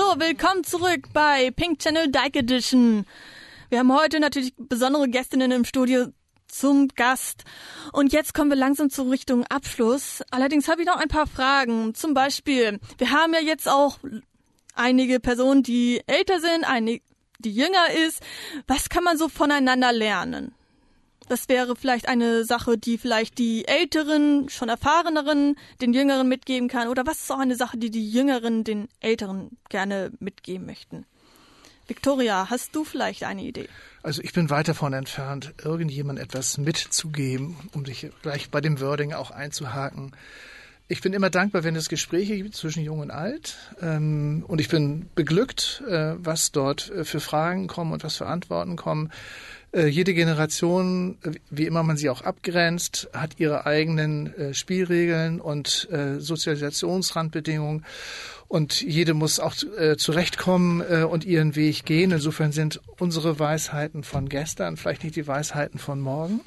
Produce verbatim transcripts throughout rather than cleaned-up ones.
willkommen zurück bei Pink Channel Dyke Edition. Wir haben heute natürlich besondere Gästinnen im Studio zum Gast. Und jetzt kommen wir langsam zur Richtung Abschluss. Allerdings habe ich noch ein paar Fragen. Zum Beispiel, wir haben ja jetzt auch einige Personen, die älter sind, einige, die jünger ist. Was kann man so voneinander lernen? Das wäre vielleicht eine Sache, die vielleicht die Älteren, schon Erfahreneren den Jüngeren mitgeben kann. Oder was ist auch eine Sache, die die Jüngeren den Älteren gerne mitgeben möchten? Victoria, hast du vielleicht eine Idee? Also ich bin weit davon entfernt, irgendjemand etwas mitzugeben, um sich gleich bei dem Wording auch einzuhaken. Ich bin immer dankbar, wenn es Gespräche gibt zwischen Jung und Alt. Ähm, und ich bin beglückt, äh, was dort äh, für Fragen kommen und was für Antworten kommen. Äh, jede Generation, wie immer man sie auch abgrenzt, hat ihre eigenen äh, Spielregeln und äh, Sozialisationsrandbedingungen. Und jede muss auch äh, zurechtkommen äh, und ihren Weg gehen. Insofern sind unsere Weisheiten von gestern vielleicht nicht die Weisheiten von morgen.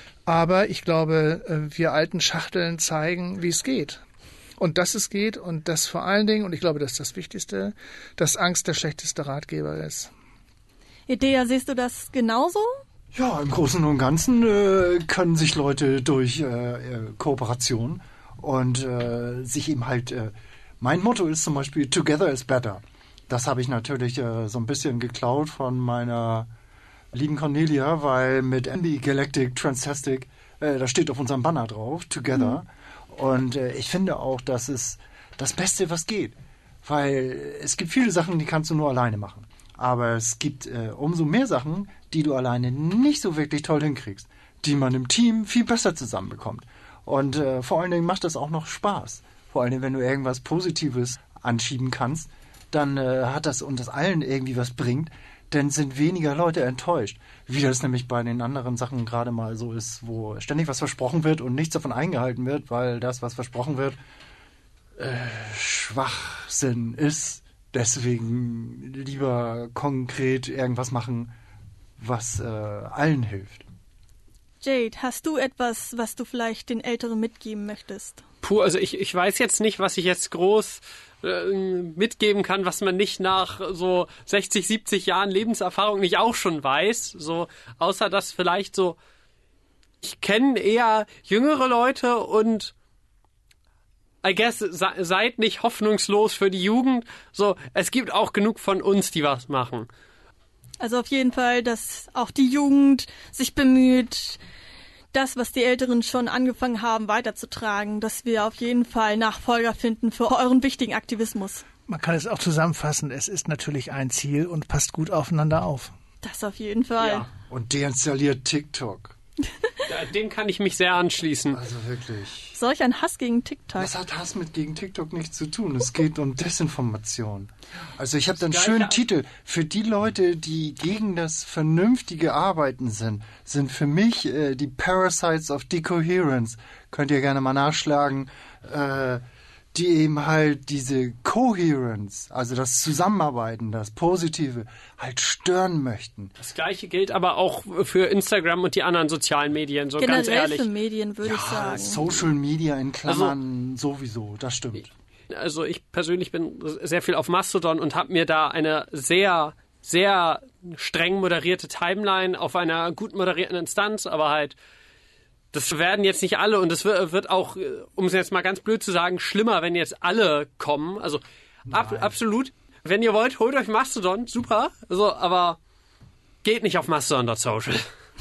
Aber ich glaube, äh, wir alten Schachteln zeigen, wie es geht. Und dass es geht und das vor allen Dingen, und ich glaube, das ist das Wichtigste, dass Angst der schlechteste Ratgeber ist. Idea, siehst du das genauso? Ja, im Großen und Ganzen äh, können sich Leute durch äh, Kooperation und äh, sich eben halt... Äh, Mein Motto ist zum Beispiel Together is better. Das habe ich natürlich äh, so ein bisschen geklaut von meiner lieben Cornelia, weil mit Ambi Galactic Transtastic, äh, da steht auf unserem Banner drauf, Together. Mhm. Und äh, ich finde auch, das ist das Beste, was geht. Weil es gibt viele Sachen, die kannst du nur alleine machen. Aber es gibt äh, umso mehr Sachen, die du alleine nicht so wirklich toll hinkriegst, die man im Team viel besser zusammenbekommt. Und äh, vor allen Dingen macht das auch noch Spaß. Vor allem, wenn du irgendwas Positives anschieben kannst, dann äh, hat das uns allen irgendwie was bringt, dann sind weniger Leute enttäuscht. Wie das nämlich bei den anderen Sachen gerade mal so ist, wo ständig was versprochen wird und nichts davon eingehalten wird, weil das, was versprochen wird, äh, Schwachsinn ist. Deswegen lieber konkret irgendwas machen, was äh, allen hilft. Jade, hast du etwas, was du vielleicht den Älteren mitgeben möchtest? Puh, also ich, ich weiß jetzt nicht, was ich jetzt groß äh, mitgeben kann, was man nicht nach so sechzig, siebzig Jahren Lebenserfahrung nicht auch schon weiß. So, außer dass vielleicht so, ich kenne eher jüngere Leute und I guess, se, seid nicht hoffnungslos für die Jugend. So, es gibt auch genug von uns, die was machen. Also auf jeden Fall, dass auch die Jugend sich bemüht, das, was die Älteren schon angefangen haben, weiterzutragen, dass wir auf jeden Fall Nachfolger finden für euren wichtigen Aktivismus. Man kann es auch zusammenfassen, es ist natürlich ein Ziel und passt gut aufeinander auf. Das auf jeden Fall. Ja. Und deinstalliert TikTok. Ja, dem kann ich mich sehr anschließen. Also wirklich. Solch ein Hass gegen TikTok. Das hat Hass mit gegen TikTok nichts zu tun. Es geht um Desinformation. Also ich habe da einen Das schönen Gleiche- Titel. Für die Leute, die gegen das vernünftige Arbeiten sind, sind für mich äh, die Parasites of Decoherence. Könnt ihr gerne mal nachschlagen. Äh, die eben halt diese Coherence, also das Zusammenarbeiten, das Positive, halt stören möchten. Das Gleiche gilt aber auch für Instagram und die anderen sozialen Medien, so Generell ganz ehrlich. für Medien, würde ich Ja, sagen. Social Media in Klammern sowieso, das stimmt. Also ich persönlich bin sehr viel auf Mastodon und habe mir da eine sehr, sehr streng moderierte Timeline auf einer gut moderierten Instanz, aber halt das werden jetzt nicht alle und es wird auch, um es jetzt mal ganz blöd zu sagen, schlimmer, wenn jetzt alle kommen. Also ab, absolut. Wenn ihr wollt, holt euch Mastodon, super. Also, aber geht nicht auf mastodon Punkt social.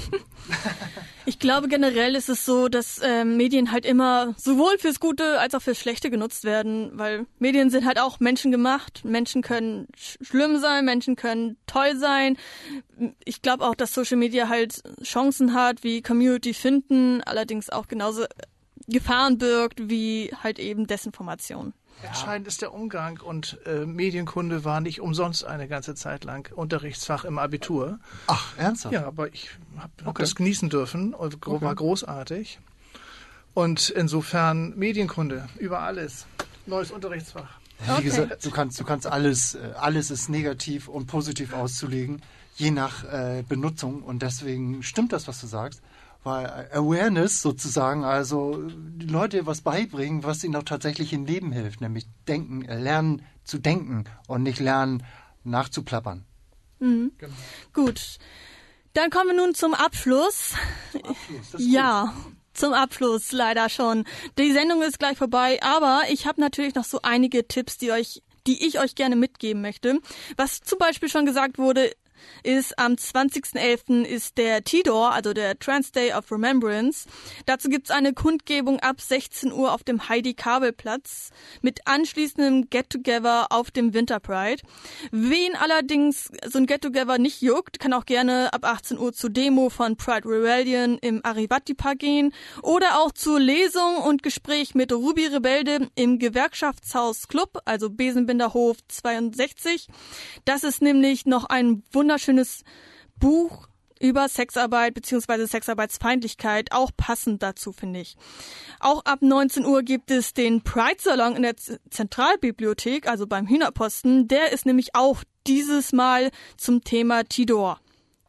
Ich glaube, generell ist es so, dass ähm, Medien halt immer sowohl fürs Gute als auch fürs Schlechte genutzt werden, weil Medien sind halt auch menschengemacht. Menschen können sch- schlimm sein, Menschen können toll sein. Ich glaube auch, dass Social Media halt Chancen hat, wie Community finden, allerdings auch genauso Gefahren birgt, wie halt eben Desinformation. Entscheidend ist der Umgang und äh, Medienkunde war nicht umsonst eine ganze Zeit lang Unterrichtsfach im Abitur. Ach, ernsthaft? Ja, aber ich habe hab Okay. das genießen dürfen und gro- Okay. war großartig. Und insofern Medienkunde über alles. Neues Unterrichtsfach. Wie Okay. gesagt, du kannst, du kannst alles, äh, alles ist negativ und positiv auszulegen, je nach äh, Benutzung. Und deswegen stimmt das, was du sagst. Weil Awareness sozusagen, also die Leute was beibringen, was ihnen auch tatsächlich im Leben hilft, nämlich denken, äh, lernen zu denken und nicht lernen, nachzuplappern. Mhm. Genau. Gut. Dann kommen wir nun zum Abschluss. Zum Abschluss, das ist Ja, zum Abschluss leider schon. Die Sendung ist gleich vorbei, aber ich habe natürlich noch so einige Tipps, die euch, die ich euch gerne mitgeben möchte. Was zum Beispiel schon gesagt wurde, ist am zwanzigsten elften ist der T-Door, also der Trans Day of Remembrance. Dazu gibt's eine Kundgebung ab sechzehn Uhr auf dem Heidi-Kabel-Platz mit anschließendem Get-Together auf dem Winter Pride. Wen allerdings so ein Get-Together nicht juckt, kann auch gerne ab achtzehn Uhr zur Demo von Pride Rebellion im Arivati-Park gehen oder auch zur Lesung und Gespräch mit Ruby Rebelde im Gewerkschaftshaus Club, also Besenbinderhof zweiundsechzig. Das ist nämlich noch ein wunderschönes Buch über Sexarbeit bzw. Sexarbeitsfeindlichkeit, auch passend dazu, finde ich. Auch ab neunzehn Uhr gibt es den Pride-Salon in der Z- Zentralbibliothek, also beim Hühnerposten. Der ist nämlich auch dieses Mal zum Thema T-Door.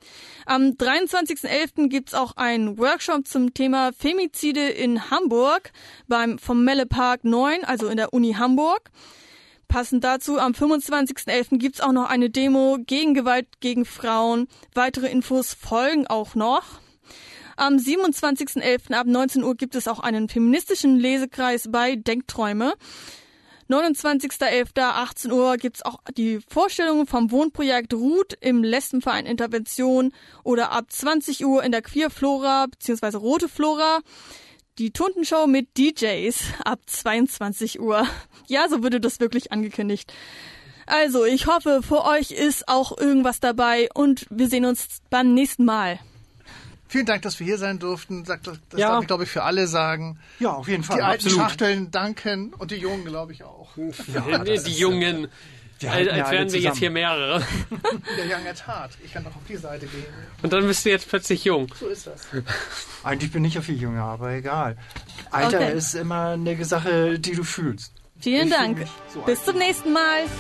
Am dreiundzwanzigsten elften gibt's auch einen Workshop zum Thema Femizide in Hamburg beim vom Melle Park neun, also in der Uni Hamburg. Passend dazu, am fünfundzwanzigsten elften gibt's auch noch eine Demo gegen Gewalt gegen Frauen. Weitere Infos folgen auch noch. Am siebenundzwanzigsten elften ab neunzehn Uhr gibt es auch einen feministischen Lesekreis bei Denkträume. neunundzwanzigsten elften achtzehn Uhr gibt's auch die Vorstellung vom Wohnprojekt Ruth im Lesbenverein Intervention oder ab zwanzig Uhr in der Queer Flora bzw. Rote Flora. Die Tundenshow mit D Js ab zweiundzwanzig Uhr. Ja, so wurde das wirklich angekündigt. Also, ich hoffe, für euch ist auch irgendwas dabei und wir sehen uns beim nächsten Mal. Vielen Dank, dass wir hier sein durften. Das, das Ja. darf ich, glaube ich, für alle sagen. Ja, auf jeden Fall. Die alten absolut. Schachteln danken und die Jungen, glaube ich, auch. Ja, die die Jungen, Wir als, halten ja als alle wären wir jetzt hier zusammen. mehrere. Der Young at Heart. Ich kann doch auf die Seite gehen. Und dann bist du jetzt plötzlich jung. So ist das. Eigentlich bin ich ja viel jünger, aber egal. Alter Okay. ist immer eine Sache, die du fühlst. Vielen Ich fühl Dank. mich so Bis zum nächsten Mal.